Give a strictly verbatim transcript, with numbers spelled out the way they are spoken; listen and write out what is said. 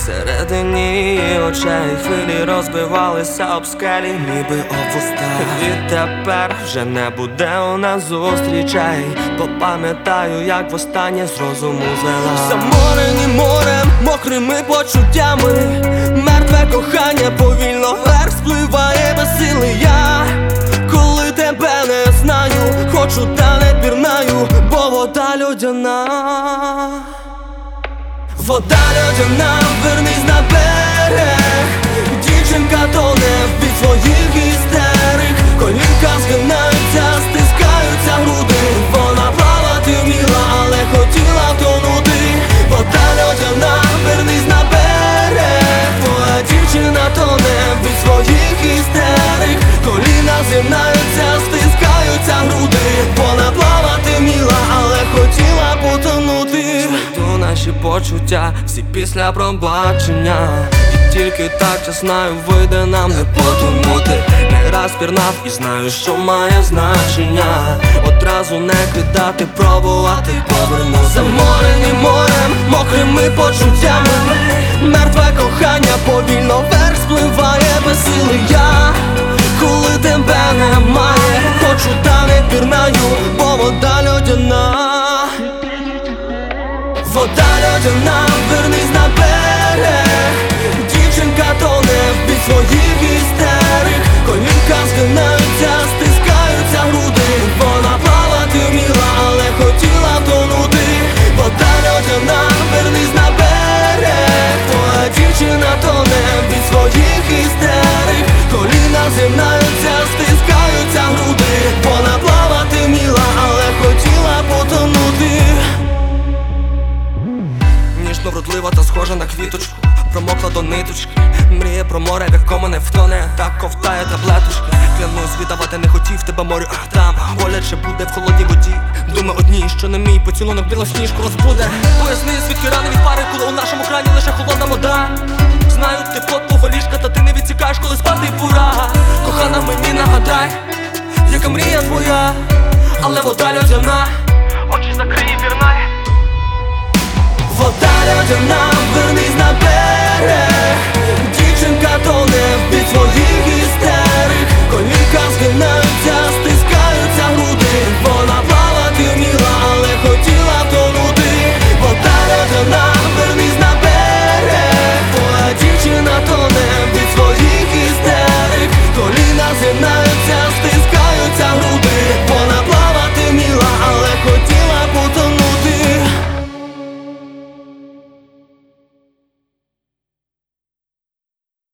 Всередині її очей хвилі розбивалися об скелі, ніби об вуста. Відтепер вже не буде у нас зустрічей, бо пам'ятаю, як востаннє з розуму звела. Заморені морем, мокрими почуттями, мертве кохання повільно вверх спливає без сили. Я, коли тебе не знаю, хочу та не пірнаю, бо вода льодяна. Вода льодяна, вернись на берег. Дівчинка тоне від своїх істерик. Колінка згинаються, стискаються груди. Вона плавати вміла, але хотіла втонути. Вода льодяна, вернись на берег. Твоя дівчина тоне від своїх істерик. Коліна згинаються, стискаються груди. Вона плавати вміла, але хотіла потонути. Знайду наші почуття, всі після пробачення. І тільки так, я знаю, вийде нам не потонути. Не раз пірнав і знаю, що має значення. Одразу не кидати, пробувати повернути. Заморені морем, мокрими почуттями, мертве кохання повільно вверх спливає без сили. Я, коли тебе немає, хочу та не пірнаю, бо вода льодяна. Вода льодяна, вернись на берег. Дівчинка тоне від своїх істерик. Колінка згинаються, стискаються груди. Вона плавати вміла, але хотіла втонути. Вода льодяна, вернись на берег. Твоя дівчина тоне від своїх істерик. Коліна згинаються, стискаються груди. Вона плавати вміла, але хотіла потонути. Ніжно вродлива та схожа на квіточку, промокла до ниточки. Мріє про море, в якому не втоне, так ковтає таблеточки. Клянусь, віддавати не хотів тебе морю, а там боляче буде в холодній воді. Думи одні, що не мій поцілунок білосніжку розбуде. Поясни, звідки рани від пари, коли у нашому крані лише холодна вода. Знаю, ти плод твого ліжка, та ти не відсікаєш, коли спати пора. Кохана, мені нагадай, яка мрія твоя, але вода льодяна. Очі закрий і пірнай. Вода льодяна,